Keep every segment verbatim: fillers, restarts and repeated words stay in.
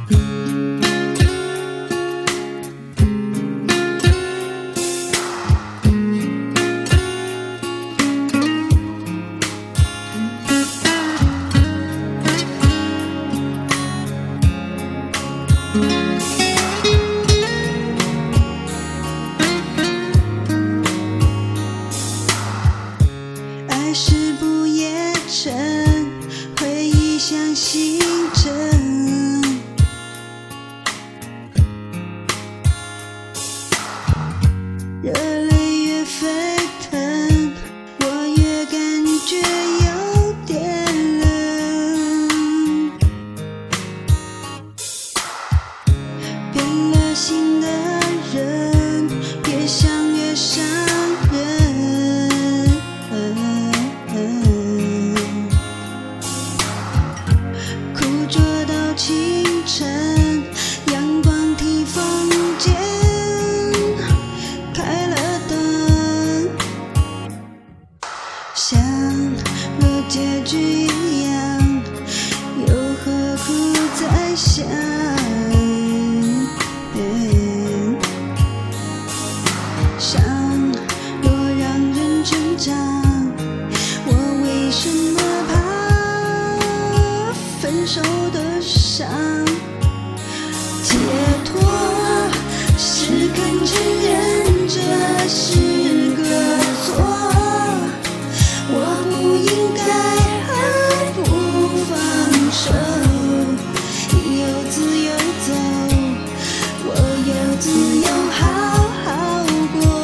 爱是不夜城，回忆像星辰，热泪越沸腾，我越感觉有点冷。变了心的人，越想越伤人。苦着到清晨，阳光替房间开了灯，像若结局一样，又何苦再想？伤若让人成长，我为什么怕分手的伤？解脱是肯承认这是个错，我不应该还不放手，你有自由走，我有自由好好过。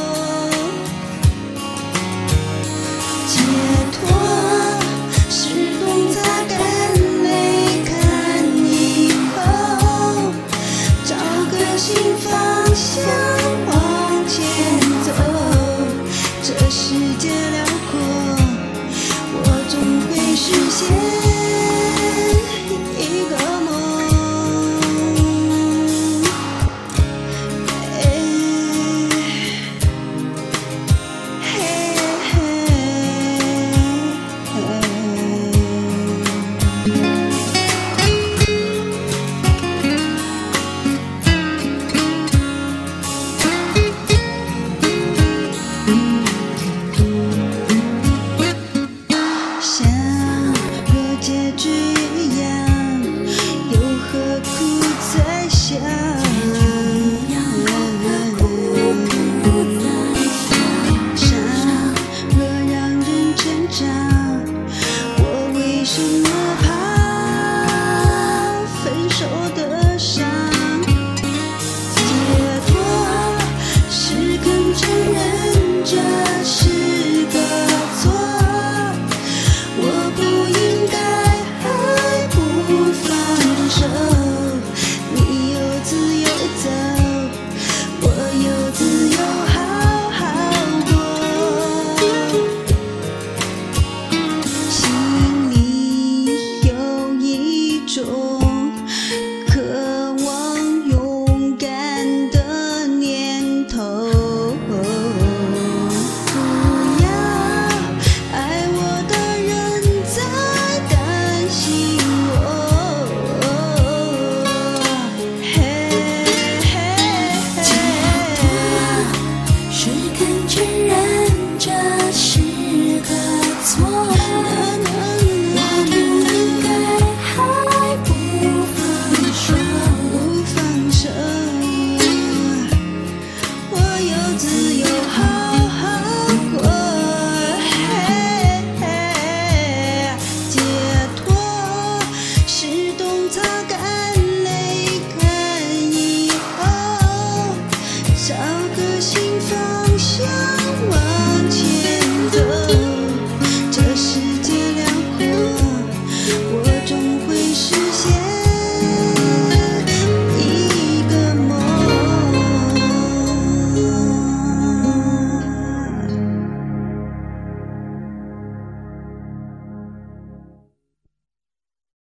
解脱是懂擦干泪看以后，找个新方向往前走。这世界辽阔，我终会实现一个梦。像若结局一样，又何苦再想？伤若让人成长，我为什么怕分手的伤？解脱是肯承认这是个错，我不应该还不放手，你有自由走，我有自由好好过。心里有一种渴望勇敢的念头，不要爱我的人在担心我。嘿嘿嘿，是肯承认这是个错，我不应该还不放手，不放手，我有自由好好过。嘿嘿，解脱是懂擦干泪看以后，找个新方向往前走。